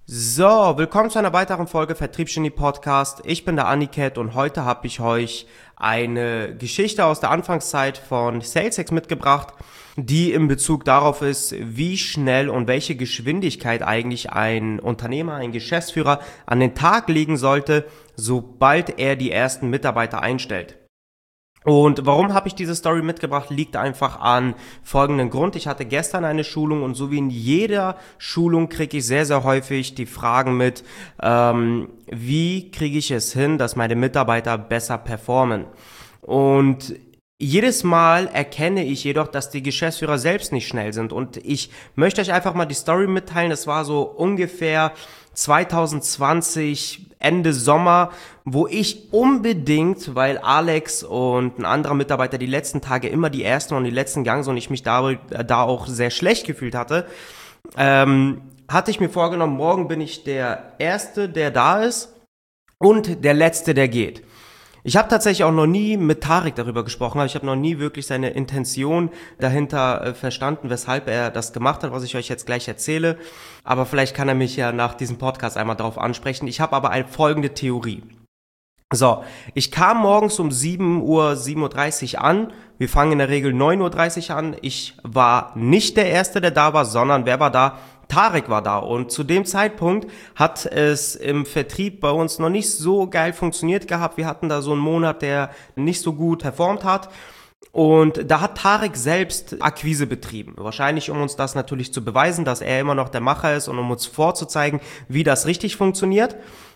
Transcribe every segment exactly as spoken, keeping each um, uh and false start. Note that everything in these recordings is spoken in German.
So, willkommen zu einer weiteren Folge Vertriebsgenie Podcast. Ich bin der Aniket und heute habe ich euch eine Geschichte aus der Anfangszeit von SalesX mitgebracht, die in Bezug darauf ist, wie schnell und welche Geschwindigkeit eigentlich ein Unternehmer, ein Geschäftsführer an den Tag legen sollte, sobald er die ersten Mitarbeiter einstellt. Und warum habe ich diese Story mitgebracht, liegt einfach an folgenden Grund. Ich hatte gestern eine Schulung und so wie in jeder Schulung kriege ich sehr, sehr häufig die Fragen mit, ähm, wie kriege ich es hin, dass meine Mitarbeiter besser performen? Und jedes Mal erkenne ich jedoch, dass die Geschäftsführer selbst nicht schnell sind. Und ich möchte euch einfach mal die Story mitteilen. Das war so ungefähr zwanzig zwanzig, Ende Sommer, wo ich unbedingt, weil Alex und ein anderer Mitarbeiter die letzten Tage immer die ersten und die letzten Gangs und ich mich da, da auch sehr schlecht gefühlt hatte, ähm, hatte ich mir vorgenommen, morgen bin ich der Erste, der da ist und der Letzte, der geht. Ich habe tatsächlich auch noch nie mit Tarek darüber gesprochen, aber ich habe noch nie wirklich seine Intention dahinter äh, verstanden, weshalb er das gemacht hat, was ich euch jetzt gleich erzähle. Aber vielleicht kann er mich ja nach diesem Podcast einmal darauf ansprechen. Ich habe aber eine folgende Theorie. So, ich kam morgens um sieben Uhr, sieben Uhr dreißig an. Wir fangen in der Regel neun Uhr dreißig an. Ich war nicht der Erste, der da war, sondern wer war da? Tarek war da und zu dem Zeitpunkt hat es im Vertrieb bei uns noch nicht so geil funktioniert gehabt. Wir hatten da so einen Monat, der nicht so gut performt hat und da hat Tarek selbst Akquise betrieben. Wahrscheinlich, um uns das natürlich zu beweisen, dass er immer noch der Macher ist und um uns vorzuzeigen, wie das richtig funktioniert.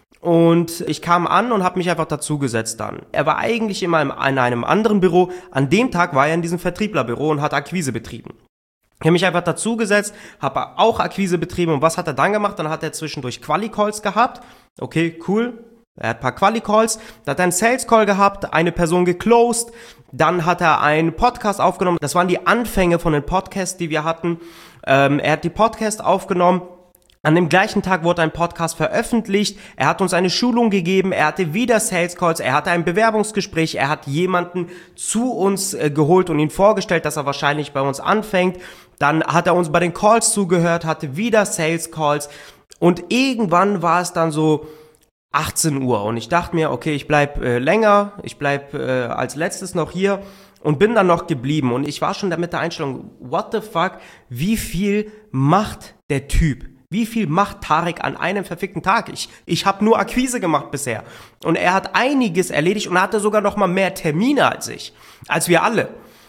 Und ich kam an und habe mich einfach dazugesetzt dann. Er war eigentlich immer in einem anderen Büro. An dem Tag war er in diesem Vertrieblerbüro und hat Akquise betrieben. Ich habe mich einfach dazugesetzt, habe auch Akquise betrieben und was hat er dann gemacht? Dann hat er zwischendurch Quali-Calls gehabt. Okay, cool. Er hat ein paar Quali-Calls. Dann hat er einen Sales-Call gehabt, eine Person geclosed. Dann hat er einen Podcast aufgenommen. Das waren die Anfänge von den Podcasts, die wir hatten. Ähm, er hat die Podcasts aufgenommen. An dem gleichen Tag wurde ein Podcast veröffentlicht, er hat uns eine Schulung gegeben, er hatte wieder Sales Calls, er hatte ein Bewerbungsgespräch, er hat jemanden zu uns äh, geholt und ihn vorgestellt, dass er wahrscheinlich bei uns anfängt. Dann hat er uns bei den Calls zugehört, hatte wieder Sales Calls und irgendwann war es dann so achtzehn Uhr und ich dachte mir, okay, ich bleib äh, länger, ich bleib äh, als letztes noch hier und bin dann noch geblieben und ich war schon da mit der Einstellung, what the fuck, wie viel macht der Typ? Wie viel macht Tarek an einem verfickten Tag? Ich, ich habe nur Akquise gemacht bisher. Und er hat einiges erledigt und er hatte sogar noch mal mehr Termine als ich. Als wir alle.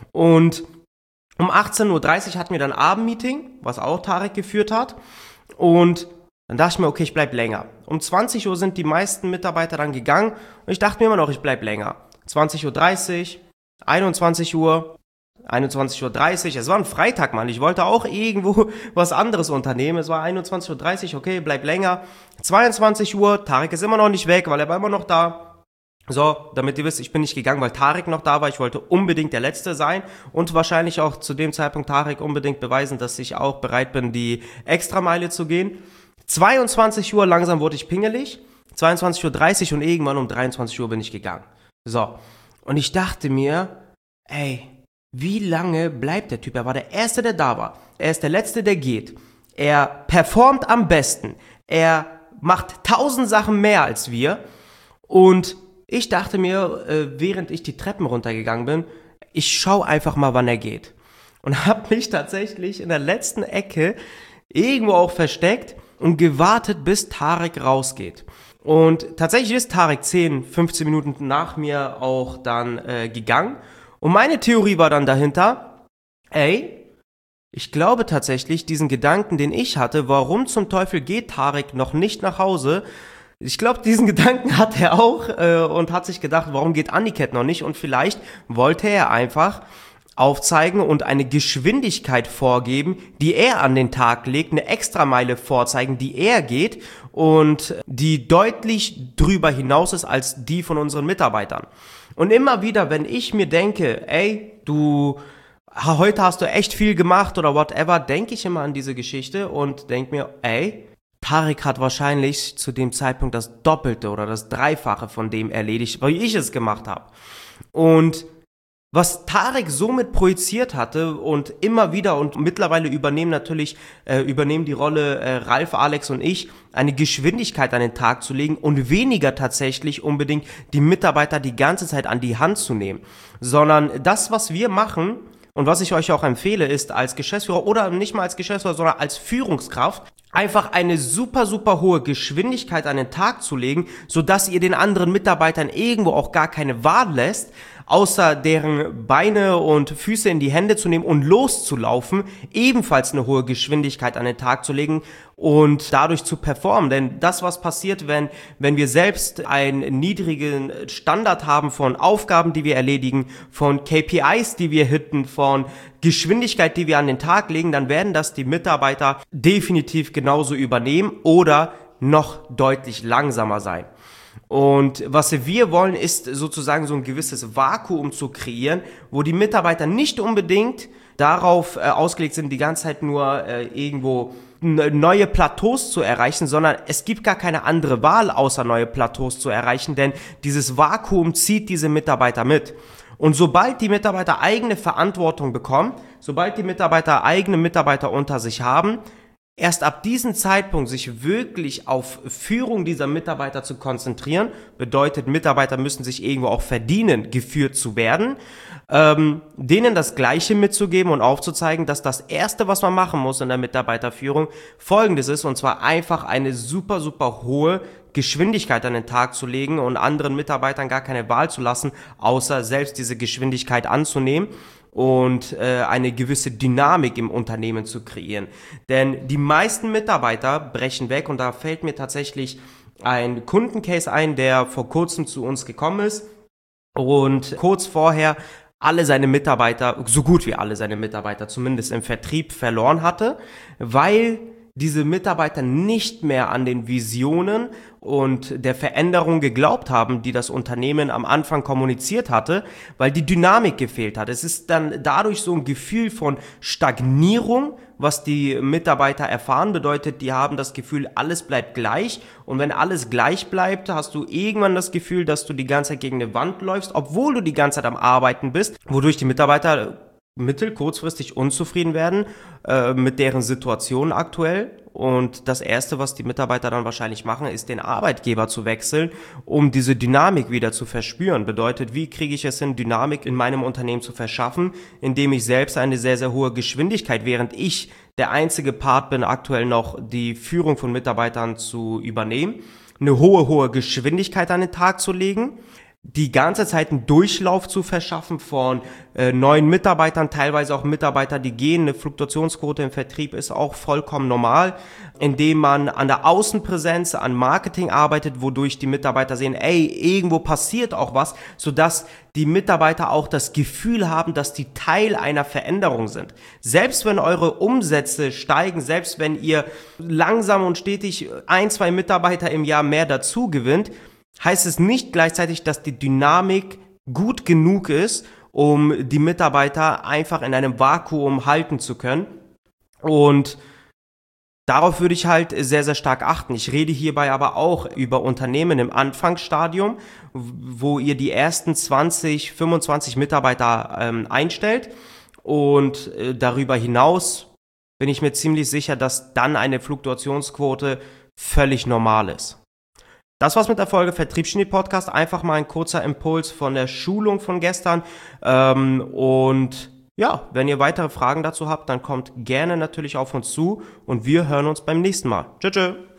Und um achtzehn Uhr dreißig hatten wir dann Abendmeeting, was auch Tarek geführt hat. Und dann dachte ich mir, okay, ich bleib länger. Um zwanzig Uhr sind die meisten Mitarbeiter dann gegangen. Und ich dachte mir immer noch, ich bleib länger. zwanzig Uhr dreißig, einundzwanzig Uhr. einundzwanzig Uhr dreißig, es war ein Freitag, Mann, ich wollte auch irgendwo was anderes unternehmen, es war einundzwanzig Uhr dreißig, okay, bleib länger, zweiundzwanzig Uhr, Tarek ist immer noch nicht weg, weil er war immer noch da. So, damit ihr wisst, ich bin nicht gegangen, weil Tarek noch da war, ich wollte unbedingt der Letzte sein und wahrscheinlich auch zu dem Zeitpunkt Tarek unbedingt beweisen, dass ich auch bereit bin, die Extrameile zu gehen. zweiundzwanzig Uhr, langsam wurde ich pingelig, zweiundzwanzig Uhr dreißig und irgendwann um dreiundzwanzig Uhr bin ich gegangen. So, und ich dachte mir, ey, wie lange bleibt der Typ? Er war der Erste, der da war. Er ist der Letzte, der geht. Er performt am besten. Er macht tausend Sachen mehr als wir. Und ich dachte mir, äh, während ich die Treppen runtergegangen bin, ich schaue einfach mal, wann er geht. Und habe mich tatsächlich in der letzten Ecke irgendwo auch versteckt und gewartet, bis Tarek rausgeht. Und tatsächlich ist Tarek zehn, fünfzehn Minuten nach mir auch dann äh, gegangen. Und meine Theorie war dann dahinter, ey, ich glaube tatsächlich, diesen Gedanken, den ich hatte, warum zum Teufel geht Tarek noch nicht nach Hause? Ich glaube, diesen Gedanken hat er auch äh, und hat sich gedacht, warum geht Aniket noch nicht? Und vielleicht wollte er einfach aufzeigen und eine Geschwindigkeit vorgeben, die er an den Tag legt, eine Extrameile vorzeigen, die er geht und die deutlich drüber hinaus ist als die von unseren Mitarbeitern. Und immer wieder, wenn ich mir denke, ey, du, heute hast du echt viel gemacht oder whatever, denke ich immer an diese Geschichte und denke mir, ey, Tarek hat wahrscheinlich zu dem Zeitpunkt das Doppelte oder das Dreifache von dem erledigt, weil ich es gemacht habe. Und Was Tarek somit projiziert hatte und immer wieder und mittlerweile übernehmen natürlich, äh, übernehmen die Rolle äh, Ralf, Alex und ich, eine Geschwindigkeit an den Tag zu legen und weniger tatsächlich unbedingt die Mitarbeiter die ganze Zeit an die Hand zu nehmen, sondern das, was wir machen und was ich euch auch empfehle, ist als Geschäftsführer oder nicht mal als Geschäftsführer, sondern als Führungskraft einfach eine super, super hohe Geschwindigkeit an den Tag zu legen, sodass ihr den anderen Mitarbeitern irgendwo auch gar keine Wahl lässt, außer deren Beine und Füße in die Hände zu nehmen und loszulaufen, ebenfalls eine hohe Geschwindigkeit an den Tag zu legen und dadurch zu performen. Denn das, was passiert, wenn, wenn wir selbst einen niedrigen Standard haben von Aufgaben, die wir erledigen, von K P Is, die wir hitten, von Geschwindigkeit, die wir an den Tag legen, dann werden das die Mitarbeiter definitiv genauso übernehmen oder noch deutlich langsamer sein. Und was wir wollen, ist sozusagen so ein gewisses Vakuum zu kreieren, wo die Mitarbeiter nicht unbedingt darauf äh, ausgelegt sind, die ganze Zeit nur äh, irgendwo neue Plateaus zu erreichen, sondern es gibt gar keine andere Wahl, außer neue Plateaus zu erreichen, denn dieses Vakuum zieht diese Mitarbeiter mit. Und sobald die Mitarbeiter eigene Verantwortung bekommen, sobald die Mitarbeiter eigene Mitarbeiter unter sich haben, erst ab diesem Zeitpunkt sich wirklich auf Führung dieser Mitarbeiter zu konzentrieren, bedeutet, Mitarbeiter müssen sich irgendwo auch verdienen, geführt zu werden, ähm, denen das Gleiche mitzugeben und aufzuzeigen, dass das Erste, was man machen muss in der Mitarbeiterführung, Folgendes ist, und zwar einfach eine super, super hohe Geschwindigkeit an den Tag zu legen und anderen Mitarbeitern gar keine Wahl zu lassen, außer selbst diese Geschwindigkeit anzunehmen und äh, eine gewisse Dynamik im Unternehmen zu kreieren. Denn die meisten Mitarbeiter brechen weg und da fällt mir tatsächlich ein Kundencase ein, der vor kurzem zu uns gekommen ist und kurz vorher alle seine Mitarbeiter, so gut wie alle seine Mitarbeiter zumindest im Vertrieb verloren hatte, weil diese Mitarbeiter nicht mehr an den Visionen und der Veränderung geglaubt haben, die das Unternehmen am Anfang kommuniziert hatte, weil die Dynamik gefehlt hat. Es ist dann dadurch so ein Gefühl von Stagnierung, was die Mitarbeiter erfahren, bedeutet, die haben das Gefühl, alles bleibt gleich, und wenn alles gleich bleibt, hast du irgendwann das Gefühl, dass du die ganze Zeit gegen eine Wand läufst, obwohl du die ganze Zeit am Arbeiten bist, wodurch die Mitarbeiter mittel-, kurzfristig unzufrieden werden äh, mit deren Situation aktuell. Und das Erste, was die Mitarbeiter dann wahrscheinlich machen, ist, den Arbeitgeber zu wechseln, um diese Dynamik wieder zu verspüren. Bedeutet, wie kriege ich es hin, Dynamik in meinem Unternehmen zu verschaffen, indem ich selbst eine sehr, sehr hohe Geschwindigkeit, während ich der einzige Part bin, aktuell noch die Führung von Mitarbeitern zu übernehmen, eine hohe, hohe Geschwindigkeit an den Tag zu legen, die ganze Zeit einen Durchlauf zu verschaffen von äh, neuen Mitarbeitern, teilweise auch Mitarbeiter, die gehen. Eine Fluktuationsquote im Vertrieb ist auch vollkommen normal, indem man an der Außenpräsenz, an Marketing arbeitet, wodurch die Mitarbeiter sehen, ey, irgendwo passiert auch was, sodass die Mitarbeiter auch das Gefühl haben, dass die Teil einer Veränderung sind. Selbst wenn eure Umsätze steigen, selbst wenn ihr langsam und stetig ein, zwei Mitarbeiter im Jahr mehr dazu gewinnt, heißt es nicht gleichzeitig, dass die Dynamik gut genug ist, um die Mitarbeiter einfach in einem Vakuum halten zu können. Und darauf würde ich halt sehr, sehr stark achten. Ich rede hierbei aber auch über Unternehmen im Anfangsstadium, wo ihr die ersten zwanzig, fünfundzwanzig Mitarbeiter ähm, einstellt. Und äh, darüber hinaus bin ich mir ziemlich sicher, dass dann eine Fluktuationsquote völlig normal ist. Das war's mit der Folge Vertriebsgenie Podcast. Einfach mal ein kurzer Impuls von der Schulung von gestern. Ähm, und ja, wenn ihr weitere Fragen dazu habt, dann kommt gerne natürlich auf uns zu und wir hören uns beim nächsten Mal. Tschüss. Tschüss.